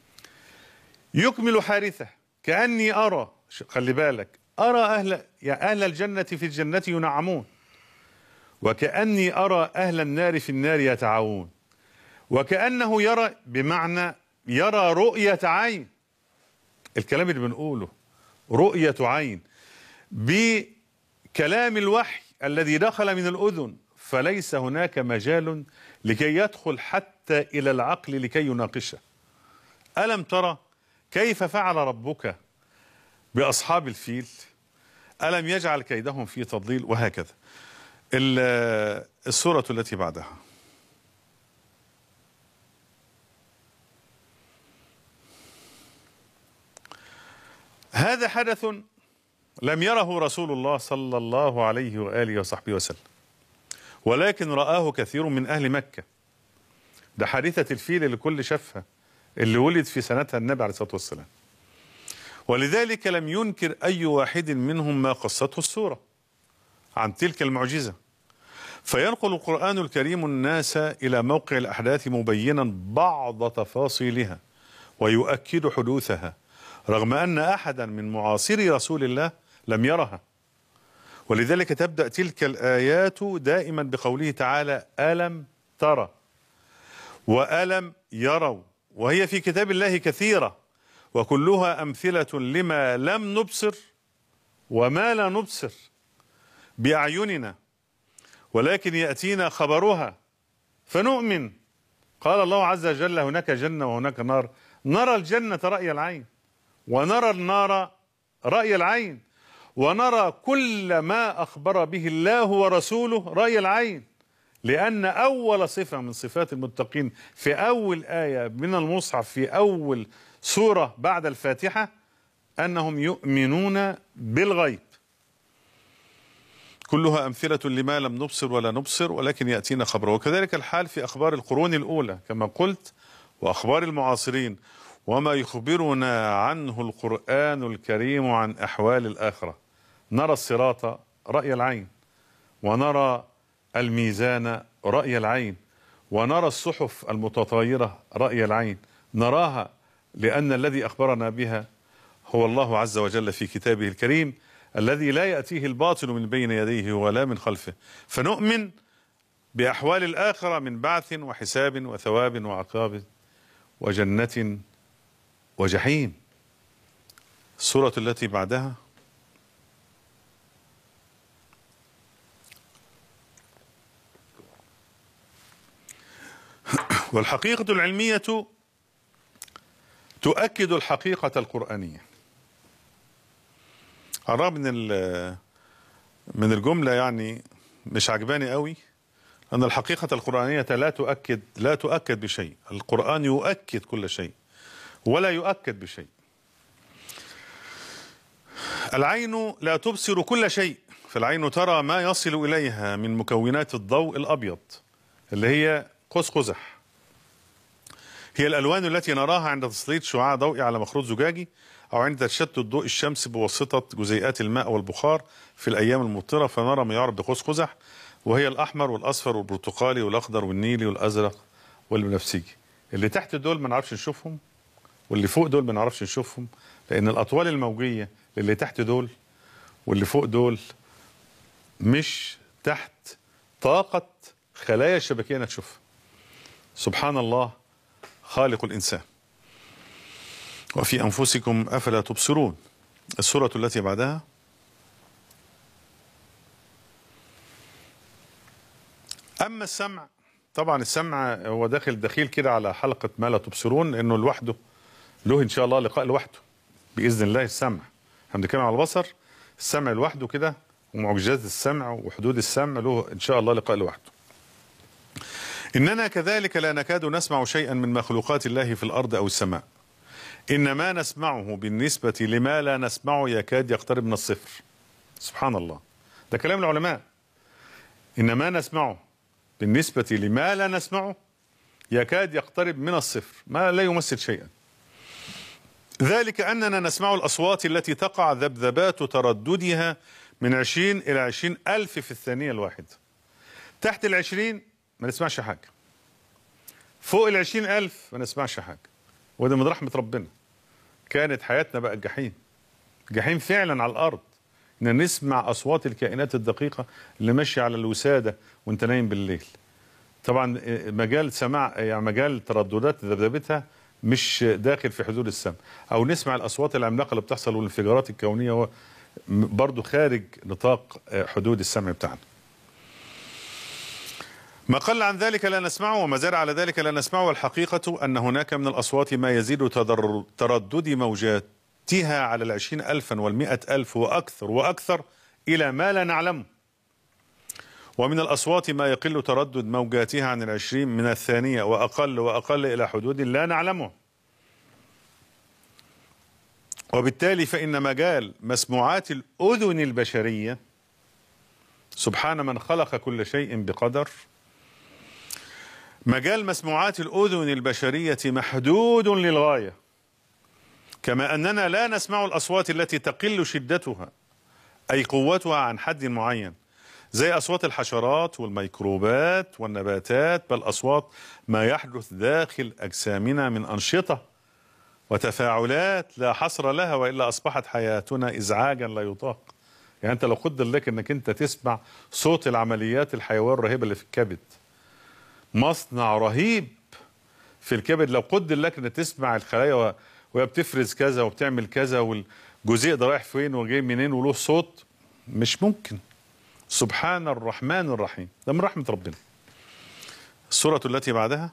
يكمل حارثة: كأني أرى، خلي بالك، أرى أهل يا أهل الجنة في الجنة ينعمون، وكأني أرى أهل النار في النار يتعاون. وكأنه يرى بمعنى يرى رؤية عين. الكلام اللي بنقوله رؤية عين بكلام الوحي الذي دخل من الأذن، فليس هناك مجال لكي يدخل حتى إلى العقل لكي يناقشه. ألم ترى كيف فعل ربك بأصحاب الفيل ألم يجعل كيدهم في تضليل، وهكذا. السورة التي بعدها: هذا حدث لم يره رسول الله صلى الله عليه وآله وصحبه وسلم، ولكن رآه كثير من أهل مكة. ده حادثة الفيل اللي كل شافها، اللي ولد في سنتها النبي عليه الصلاة والسلام، ولذلك لم ينكر أي واحد منهم ما قصته السورة عن تلك المعجزة. فينقل القرآن الكريم الناس إلى موقع الأحداث مبينا بعض تفاصيلها ويؤكد حدوثها، رغم أن أحدا من معاصري رسول الله لم يرها. ولذلك تبدأ تلك الآيات دائما بقوله تعالى: ألم ترى وألم يروا، وهي في كتاب الله كثيرة وكلها أمثلة لما لم نبصر وما لا نبصر بأعيننا، ولكن يأتينا خبرها فنؤمن. قال الله عز وجل: هناك جنة وهناك نار، نرى الجنة رأي العين ونرى النار رأي العين، ونرى كل ما أخبر به الله ورسوله رأي العين، لأن أول صفة من صفات المتقين في أول آية من المصحف في أول سورة بعد الفاتحة أنهم يؤمنون بالغيب. كلها أمثلة لما لم نبصر ولا نبصر ولكن يأتينا خبره. وكذلك الحال في أخبار القرون الأولى كما قلت، وأخبار المعاصرين، وما يخبرنا عنه القرآن الكريم عن أحوال الآخرة. نرى الصراط رأي العين، ونرى الميزان رأي العين، ونرى الصحف المتطايرة رأي العين، نراها لأن الذي أخبرنا بها هو الله عز وجل في كتابه الكريم الذي لا يأتيه الباطل من بين يديه ولا من خلفه. فنؤمن بأحوال الآخرة من بعث وحساب وثواب وعقاب وجنة وجحيم. السورة التي بعدها: والحقيقة العلمية تؤكد الحقيقة القرآنية. أرى من من الجملة يعني مش عجباني قوي، أن الحقيقة القرآنية لا تؤكد لا تؤكد بشيء. القرآن يؤكد كل شيء ولا يؤكد بشيء. العين لا تبصر كل شيء، فالعين ترى ما يصل إليها من مكونات الضوء الأبيض اللي هي قوس قزح، هي الألوان التي نراها عند تسليط شعاع ضوئي على مخروط زجاجي أو عند تشتت ضوء الشمس بواسطة جزيئات الماء والبخار في الأيام الممطرة، فنرى ما يعرف بقوس قزح، وهي الأحمر والأصفر والبرتقالي والأخضر والنيلي والأزرق والبنفسجي. اللي تحت دول ما نعرفش نشوفهم، واللي فوق دول ما نعرفش نشوفهم، لأن الأطوال الموجية اللي تحت دول واللي فوق دول مش تحت طاقة خلايا الشبكية نشوفها. سبحان الله خالق الإنسان. وفي أنفسكم أفلا تبصرون. السورة التي بعدها: أما السمع، طبعا السمع هو داخل دخيل كده على حلقة ما لا تبصرون، لأنه لوحده له إن شاء الله لقاء لوحده بإذن الله. السمع احنا بنتكلم على البصر، السمع لوحده كده ومعجزات السمع وحدود السمع له إن شاء الله لقاء لوحده. إننا كذلك لا نكاد نسمع شيئا من مخلوقات الله في الأرض أو السماء، إنما نسمعه بالنسبة لما لا نسمعه يكاد يقترب من الصفر. سبحان الله، ده كلام العلماء. إنما نسمعه بالنسبة لما لا نسمعه يكاد يقترب من الصفر، ما لا يمثل شيئا. ذلك أننا نسمع الأصوات التي تقع ذبذبات ترددها من عشرين إلى عشرين ألف في الثانية الواحدة. تحت العشرين ما نسمعش حاجة، فوق العشرين ألف ما نسمعش حاجة. وده من رحمة ربنا. كانت حياتنا بقى جحيم، جحيم فعلا على الأرض، إن نسمع أصوات الكائنات الدقيقة اللي ماشية على الوسادة وانت نايم بالليل. طبعا مجال سماع يعني مجال ترددات ذبذبتها مش داخل في حدود السمع، أو نسمع الأصوات العملاقة اللي بتحصل والانفجارات الكونية هو برضو خارج نطاق حدود السمع بتاعنا. ما قل عن ذلك لا نسمعه وما زاد على ذلك لا نسمعه. والحقيقة أن هناك من الأصوات ما يزيد تردد موجاتها على العشرين ألفا والمئة ألف وأكثر وأكثر إلى ما لا نعلمه، ومن الأصوات ما يقل تردد موجاتها عن العشرين من الثانية وأقل وأقل إلى حدود لا نعلمه. وبالتالي فإن مجال مسموعات الأذن البشرية، سبحان من خلق كل شيء بقدر، مجال مسموعات الأذن البشرية محدود للغاية، كما أننا لا نسمع الأصوات التي تقل شدتها أي قوتها عن حد معين، زي أصوات الحشرات والميكروبات والنباتات، بل أصوات ما يحدث داخل أجسامنا من أنشطة وتفاعلات لا حصر لها، وإلا أصبحت حياتنا إزعاجا لا يطاق. يعني أنت لو قدر لك أنك أنت تسمع صوت العمليات الحيوية الرهيبة اللي في الكبد، مصنع رهيب في الكبد، لو قدر لك أن تسمع الخلايا وهي بتفرز كذا وبتعمل كذا والجزيء ده رايح فين وجاي منين وله صوت، مش ممكن. سبحان الرحمن الرحيم، ده من رحمة ربنا. السورة التي بعدها: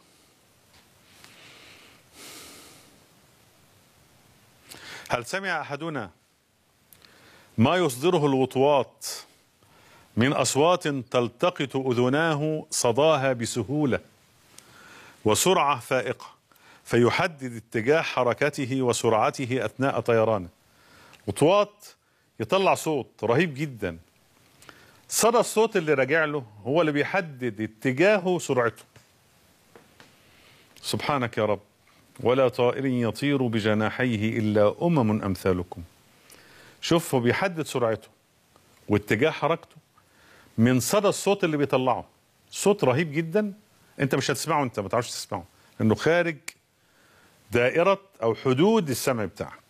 هل سمع أحدنا ما يصدره الوطواط من أصوات تلتقط أذناه صداها بسهولة وسرعة فائقة، فيحدد اتجاه حركته وسرعته أثناء طيرانه. وطواط يطلع صوت رهيب جدا، صدى الصوت اللي راجع له هو اللي بيحدد اتجاهه وسرعته. سبحانك يا رب. ولا طائر يطير بجناحيه إلا أمم أمثالكم. شوف، هو بيحدد سرعته واتجاه حركته من صدى الصوت اللي بيطلعه. صوت رهيب جدا، انت مش هتسمعه، انت ما تعرفش تسمعه لانه خارج دائرة او حدود السمع بتاعك.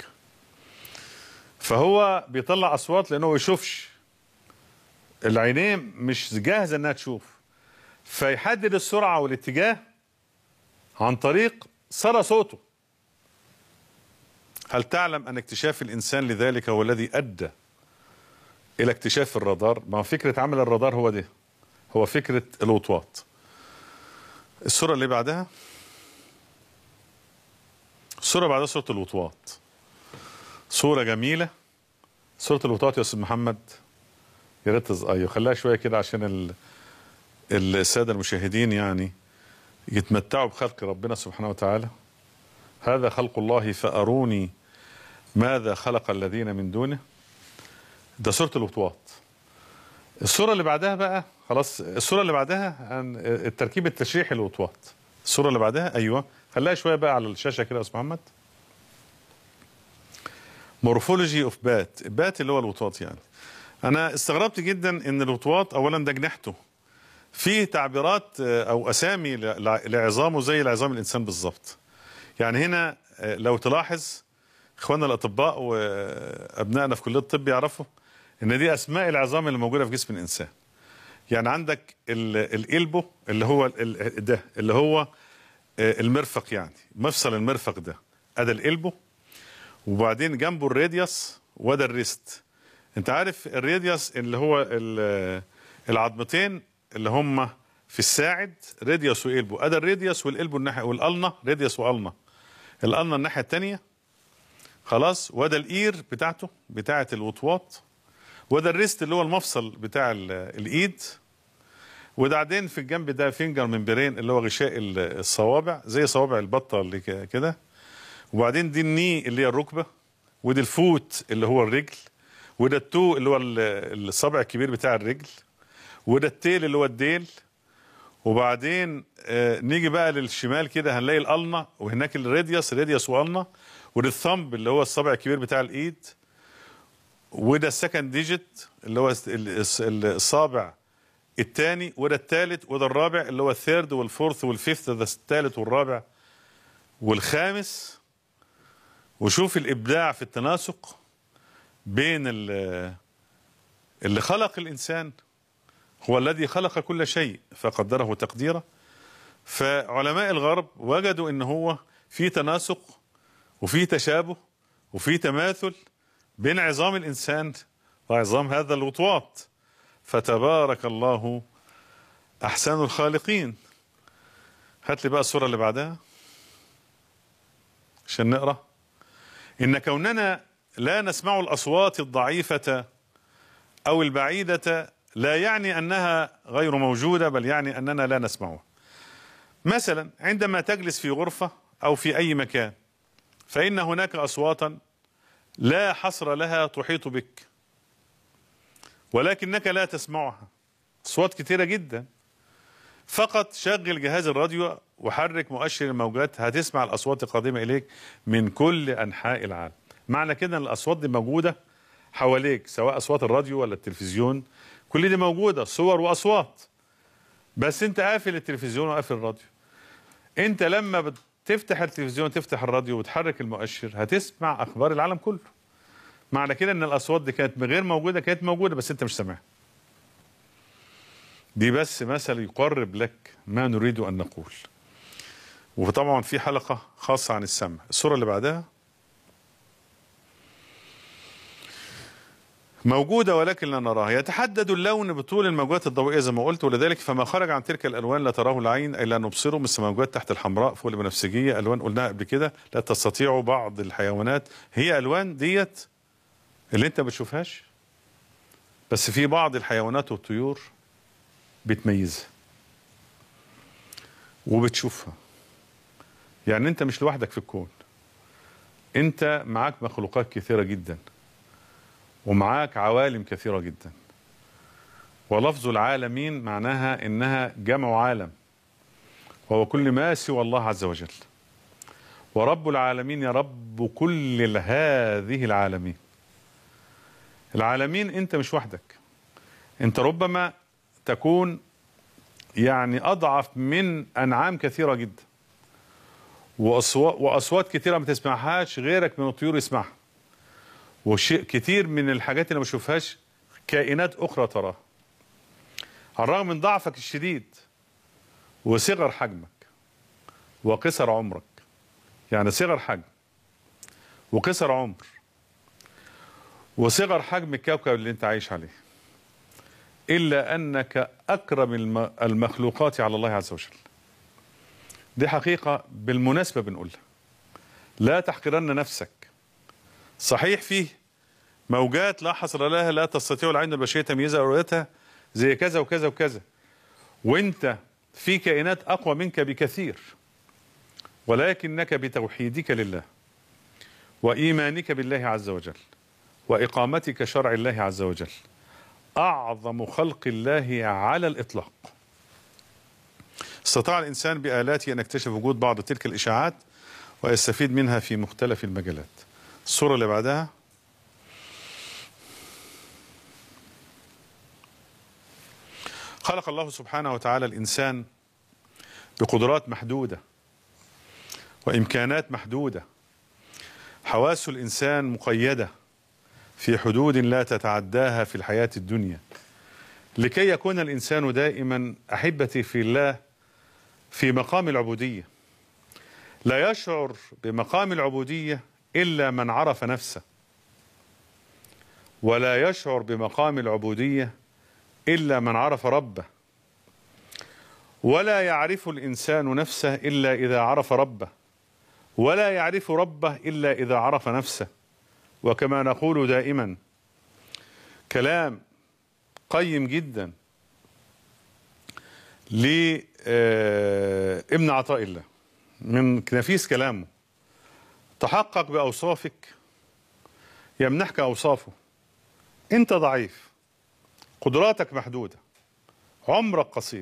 فهو بيطلع اصوات لانه ما يشوفش، العينين مش جاهزة انها تشوف، فيحدد السرعة والاتجاه عن طريق صدى صوته. هل تعلم ان اكتشاف الانسان لذلك هو الذي ادى الى اكتشاف الرادار؟ ما هو فكرة عمل الرادار هو ده، هو فكرة الوطواط. السورة اللي بعدها، السورة بعدها سورة الوطواط، سورة جميلة. سورة الوطواط يا أستاذ محمد، يا ريت ايوه خليها شوية كده عشان ال... السادة المشاهدين يعني يتمتعوا بخلق ربنا سبحانه وتعالى. هذا خلق الله فأروني ماذا خلق الذين من دونه. ده سورة الوطواط. السورة اللي بعدها بقى خلاص، السورة اللي بعدها عن التركيب التشريحي للوطواط. السورة اللي بعدها ايوه خليها شوية بقى على الشاشة كده يا أستاذ محمد. مورفولوجي اوف بات. بات اللي هو الوطواط. يعني انا استغربت جدا ان الوطواط اولا ده جناحته فيه تعبيرات او اسامي لعظامه زي العظام الانسان بالظبط. يعني هنا لو تلاحظ اخواننا الاطباء وابنائنا في كليه الطب يعرفوا ان دي اسماء العظام اللي موجوده في جسم الانسان. يعني عندك الالبو اللي هو ده اللي هو المرفق، يعني مفصل المرفق ده ادي الالبو، وبعدين جنبه الراديوس وده الريست. انت عارف الراديوس اللي هو العظمتين اللي هم في الساعد، راديوس والالبو. ادي الراديوس والالبو الناحيه، والالنا راديوس والنا، الالنا الناحيه الثانيه خلاص. وده الاير بتاعته بتاعه الوطواط، وده الريست اللي هو المفصل بتاع الايد، وبعدين في الجنب ده فينجر ممبرين اللي هو غشاء الصوابع زي صوابع البطه اللي كده، وبعدين دي الني اللي هي الركبه، وده الفوت اللي هو الرجل، وده التو اللي هو الصبع الكبير بتاع الرجل، وده التيل اللي هو الديل. وبعدين آه نيجي بقى للشمال كده هنلاقي الالنا، وهناك الراديوس راديوس والنا، وده الثمب اللي هو الصبع الكبير بتاع الايد، وده السكند ديجيت اللي هو الصابع الثاني، وده الثالث، وده الرابع اللي هو الثيرد والفورث والفيفث، ده الثالث والرابع والخامس. وشوف الابداع في التناسق بين اللي خلق الانسان، هو الذي خلق كل شيء فقدره تقديره. فعلماء الغرب وجدوا ان هو في تناسق وفي تشابه وفي تماثل بين عظام الانسان وعظام هذا الوطواط. فتبارك الله احسن الخالقين. هات لي بقى السورة اللي بعدها عشان نقرأ. إن كوننا لا نسمع الأصوات الضعيفة أو البعيدة لا يعني أنها غير موجودة، بل يعني أننا لا نسمعها. مثلا عندما تجلس في غرفة أو في أي مكان، فإن هناك أصواتا لا حصر لها تحيط بك، ولكنك لا تسمعها. أصوات كتيرة جدا. فقط شغل جهاز الراديو وحرك مؤشر الموجات، هتسمع الأصوات القادمة إليك من كل أنحاء العالم. معنى كده أن الأصوات دي موجودة حواليك، سواء أصوات الراديو ولا التلفزيون، كل دي موجودة، صور وأصوات. بس أنت قافل التلفزيون وقافل الراديو. أنت لما بتفتح التلفزيون تفتح الراديو وتحرك المؤشر هتسمع أخبار العالم كله. معنى كده أن الأصوات دي كانت غير موجودة، كانت موجودة بس أنت مش سامعها. دي بس مثل يقرب لك ما نريد أن نقول. وطبعا في حلقة خاصة عن السمع. الصورة اللي بعدها موجودة ولكن لا نراها. يتحدد اللون بطول الموجات الضوئية زي ما قلت، ولذلك فما خرج عن تلك الألوان لا تراه العين أي لا نبصره، مثل موجات تحت الحمراء فوق البنفسجية، ألوان قلناها قبل كده لا تستطيع بعض الحيوانات. هي ألوان ديت اللي أنت بتشوفهاش، بس في بعض الحيوانات والطيور بتميزها وبتشوفها. يعني أنت مش لوحدك في الكون، أنت معاك مخلوقات كثيرة جدا ومعاك عوالم كثيرة جدا. ولفظ العالمين معناها إنها جمع عالم، وهو كل ما سوى الله عز وجل. ورب العالمين يا رب كل هذه العالمين. العالمين أنت مش وحدك، أنت ربما تكون يعني أضعف من أنعام كثيرة جدا، وأصوات, وأصوات كثيرة ما تسمعهاش غيرك من الطيور يسمعها، وشيء كتير من الحاجات اللي ما بشوفهاش كائنات أخرى تراها. على الرغم من ضعفك الشديد وصغر حجمك وقصر عمرك، يعني صغر حجم وقصر عمر وصغر حجم الكوكب اللي انت عايش عليه، إلا أنك أكرم المخلوقات على الله عز وجل. دي حقيقة بالمناسبة بنقولها، لا تحقرن نفسك. صحيح فيه موجات لا حصر لها لا تستطيع العين البشرية تمييزها ورؤيتها زي كذا وكذا وكذا، وانت في كائنات أقوى منك بكثير، ولكنك بتوحيدك لله وإيمانك بالله عز وجل وإقامتك شرع الله عز وجل أعظم خلق الله على الإطلاق. استطاع الإنسان بآلاته أن يكتشف وجود بعض تلك الإشاعات ويستفيد منها في مختلف المجالات. الصورة اللي بعدها خلق الله سبحانه وتعالى الإنسان بقدرات محدودة وإمكانات محدودة. حواس الإنسان مقيدة في حدود لا تتعداها في الحياة الدنيا، لكي يكون الإنسان دائما أحبتي في الله في مقام العبودية. لا يشعر بمقام العبودية إلا من عرف نفسه، ولا يشعر بمقام العبودية إلا من عرف ربه، ولا يعرف الإنسان نفسه إلا إذا عرف ربه، ولا يعرف ربه إلا إذا عرف نفسه. وكما نقول دائما كلام قيم جدا لابن عطاء الله من نفيس كلامه: تحقق بأوصافك يمنحك أوصافه. أنت ضعيف، قدراتك محدودة، عمرك قصير،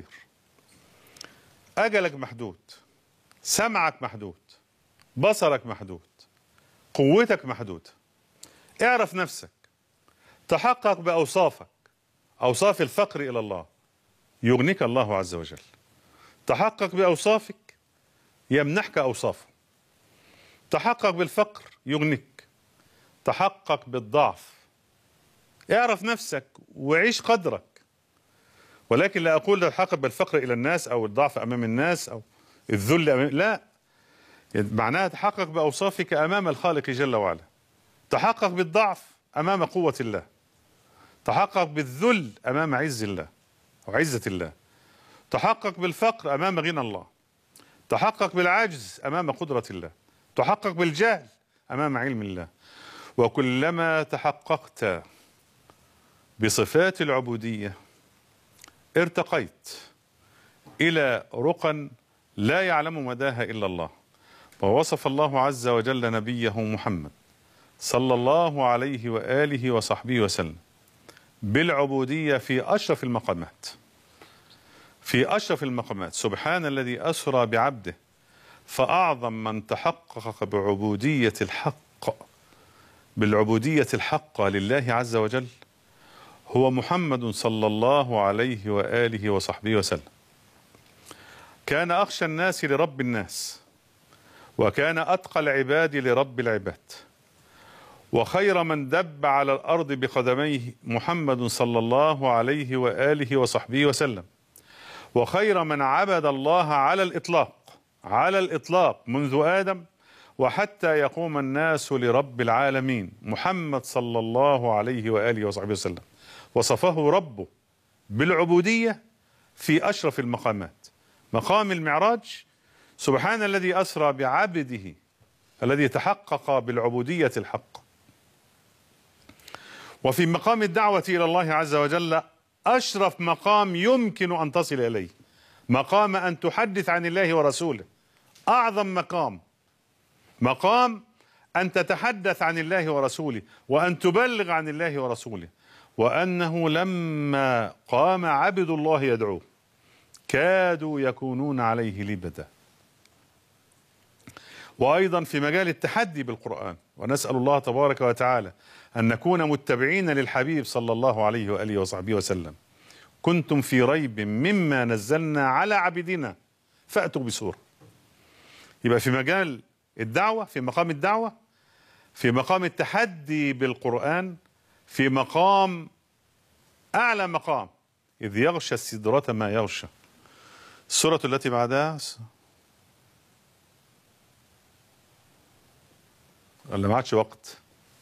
أجلك محدود، سمعك محدود، بصرك محدود، قوتك محدودة. اعرف نفسك، تحقق بأوصافك، أوصاف الفقر إلى الله يغنيك الله عز وجل. تحقق بأوصافك يمنحك أوصافه. تحقق بالفقر يغنيك. تحقق بالضعف. اعرف نفسك وعيش قدرك. ولكن لا أقول تحقق بالفقر إلى الناس أو الضعف أمام الناس أو الذل أمام، لا، معناها تحقق بأوصافك أمام الخالق جل وعلا. تحقق بالضعف أمام قوة الله. تحقق بالذل أمام عز الله وعزة الله. تحقق بالفقر أمام غنى الله. تحقق بالعجز أمام قدرة الله. تحقق بالجهل أمام علم الله. وكلما تحققت بصفات العبودية ارتقيت إلى رقى لا يعلم مداها إلا الله. ووصف الله عز وجل نبيه محمد صلى الله عليه وآله وصحبه وسلم بالعبودية في أشرف المقامات، في أشرف المقامات. سبحان الذي أسرى بعبده، فأعظم من تحقق بعبودية الحق بالعبودية الحقة لله عز وجل هو محمد صلى الله عليه وآله وصحبه وسلم. كان أخشى الناس لرب الناس، وكان أتقى العباد لرب العباد، وخير من دب على الأرض بقدميه محمد صلى الله عليه وآله وصحبه وسلم، وخير من عبد الله على الإطلاق على الإطلاق منذ آدم وحتى يقوم الناس لرب العالمين محمد صلى الله عليه وآله وصحبه وسلم. وصفه ربه بالعبودية في أشرف المقامات، مقام المعراج. سبحان الذي أسرى بعبده الذي تحقق بالعبودية الحق. وفي مقام الدعوة إلى الله عز وجل أشرف مقام يمكن أن تصل إليه، مقام أن تحدث عن الله ورسوله. أعظم مقام، مقام أن تتحدث عن الله ورسوله وأن تبلغ عن الله ورسوله. وأنه لما قام عبد الله يدعوه كادوا يكونون عليه لبدا. وأيضا في مجال التحدي بالقرآن، ونسأل الله تبارك وتعالى أن نكون متبعين للحبيب صلى الله عليه وآله وصحبه وسلم. كنتم في ريب مما نزلنا على عبدنا فأتوا بسورة. يبقى في مجال الدعوة، في مقام الدعوة، في مقام التحدي بالقرآن، في مقام أعلى مقام إذ يغشى السدرة ما يغشى. السورة التي بعدها ولا ما عادش وقت؟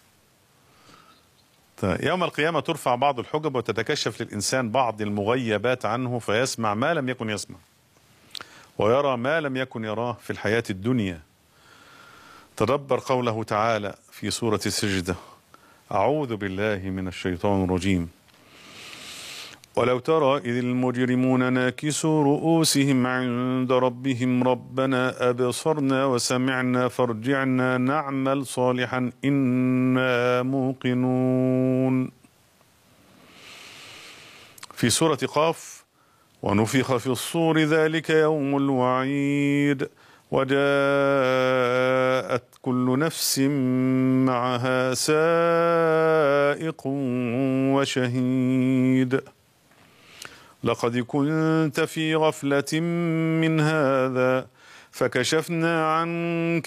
يوم القيامة ترفع بعض الحجب وتتكشف للإنسان بعض المغيبات عنه فيسمع ما لم يكن يسمع ويرى ما لم يكن يراه في الحياة الدنيا. تدبر قوله تعالى في سورة السجدة: أعوذ بالله من الشيطان الرجيم. ولو ترى إذ المجرمون ناكسوا رؤوسهم عند ربهم ربنا أبصرنا وسمعنا فارجعنا نعمل صالحا إنا موقنون. في سورة قاف: ونفخ في الصور ذلك يوم الوعيد وجاءت كل نفس معها سائق وشهيد لقد كنت في غفلة من هذا فكشفنا عنك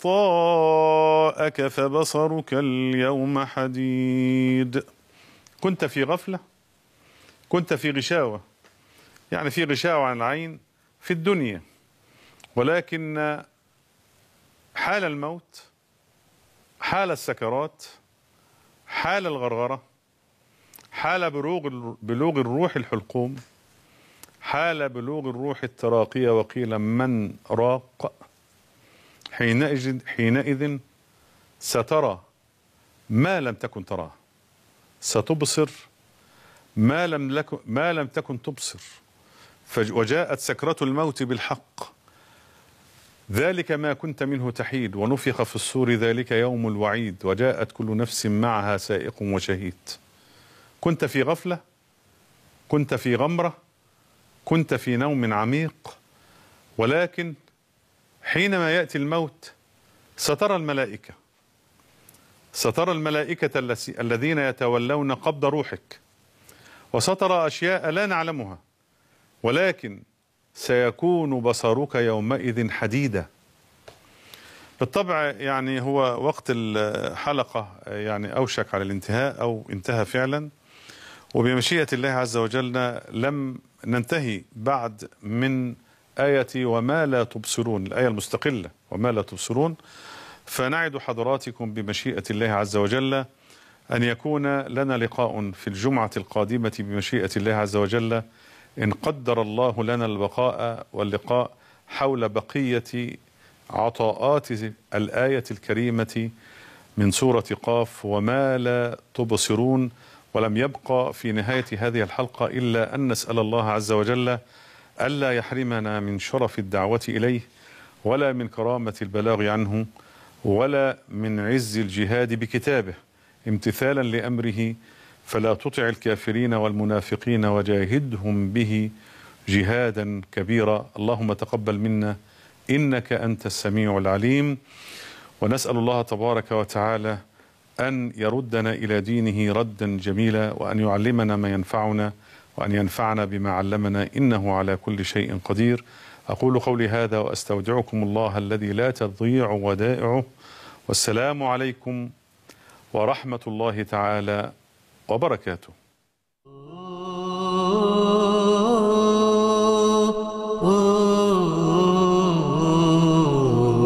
غطاءك فبصرك اليوم حديد. كنت في غفلة، كنت في غشاوة، يعني في غشاوة عن العين في الدنيا، ولكن حال الموت، حال السكرات، حال الغرغرة، حال بلوغ بلوغ الروح الحلقوم، حال بلوغ الروح التراقية وقيل من راق، حينئذ حينئذ سترى ما لم تكن تراه، ستبصر ما لم لك ما لم تكن تبصر. وجاءت سكرة الموت بالحق، ذلك ما كنت منه تحيد. ونفخ في الصور ذلك يوم الوعيد وجاءت كل نفس معها سائق وشهيد. كنت في غفلة، كنت في غمرة، كنت في نوم عميق، ولكن حينما يأتي الموت سترى الملائكة، سترى الملائكة الذين يتولون قبض روحك، وسترى أشياء لا نعلمها، ولكن سيكون بصرك يومئذ حديدا. بالطبع يعني هو وقت الحلقة يعني أوشك على الانتهاء أو انتهى فعلا، وبمشيئة الله عز وجل لم ننتهي بعد من آية وما لا تبصرون، الآية المستقلة وما لا تبصرون. فنعد حضراتكم بمشيئة الله عز وجل أن يكون لنا لقاء في الجمعة القادمة بمشيئة الله عز وجل، إن قدر الله لنا البقاء واللقاء، حول بقية عطاءات الآية الكريمة من سورة قاف وما لا تبصرون. ولم يبقى في نهاية هذه الحلقة إلا أن نسأل الله عز وجل ألا يحرمنا من شرف الدعوة إليه ولا من كرامة البلاغ عنه، ولا من عز الجهاد بكتابه امتثالا لأمره، فلا تطع الكافرين والمنافقين وجاهدهم به جهادا كبيرا. اللهم تقبل منا إنك أنت السميع العليم. ونسأل الله تبارك وتعالى أن يردنا إلى دينه ردا جميلا، وأن يعلمنا ما ينفعنا، وأن ينفعنا بما علمنا، إنه على كل شيء قدير. أقول قولي هذا وأستودعكم الله الذي لا تضيع ودائعه، والسلام عليكم ورحمة الله تعالى وبركاته.